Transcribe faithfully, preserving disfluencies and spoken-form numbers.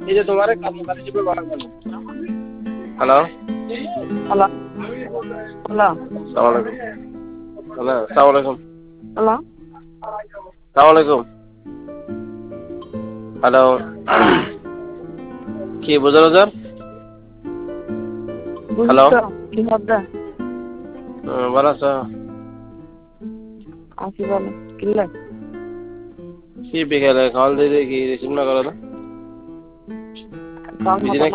এই যে তোমার কাছে চিপে বলা গেল। হ্যালো হ্যালো হ্যালো আসসালামু আলাইকুম। হ্যালো আসসালামু আলাইকুম। হ্যালো আসসালামু আলাইকুম। হ্যালো কি বুঝার হাজার? হ্যালো বুঝছো কি হবে? ভালো আছো? আসি বলো কিনলে কি বিকেলে কল দিয়ে কি রিসিভ না করো না? কল বিজি মতো নাকি?